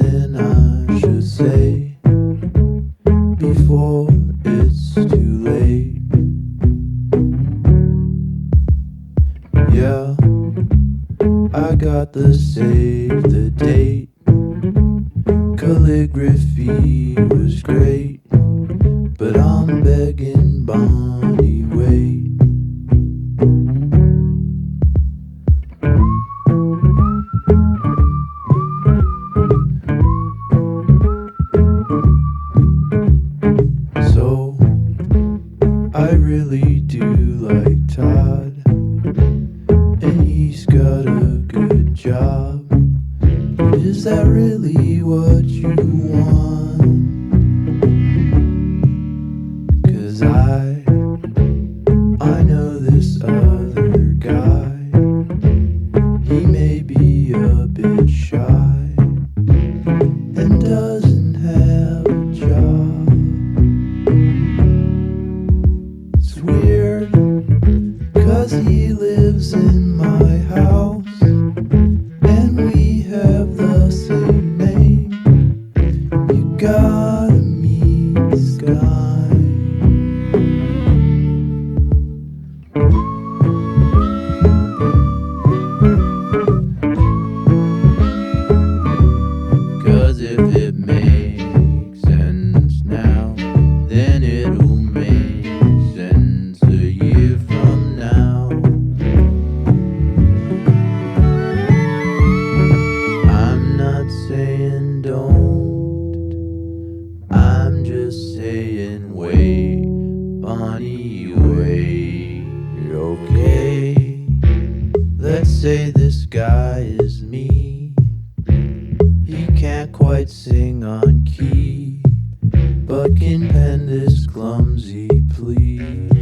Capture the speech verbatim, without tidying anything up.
something I should say before it's too late. Yeah, I got the save the date. Calligraphy was great, but I'm begging Bonnie, wait. So I really do like Todd, and he's got a good job. But is that really what you want? 'Cause I, I know this other guy. He may be a bit shy and doesn't have a job. It's weird, 'cause he lives in my house and we have the same name. You gotta meet this guy. 'Cause if it makes sense now, then it'll make sense a year from now. I'm not saying don't, I'm just saying wait, Bonnie, wait, okay? Let's say this guy is me. He can't quite sing on key, but can pen this clumsy plea.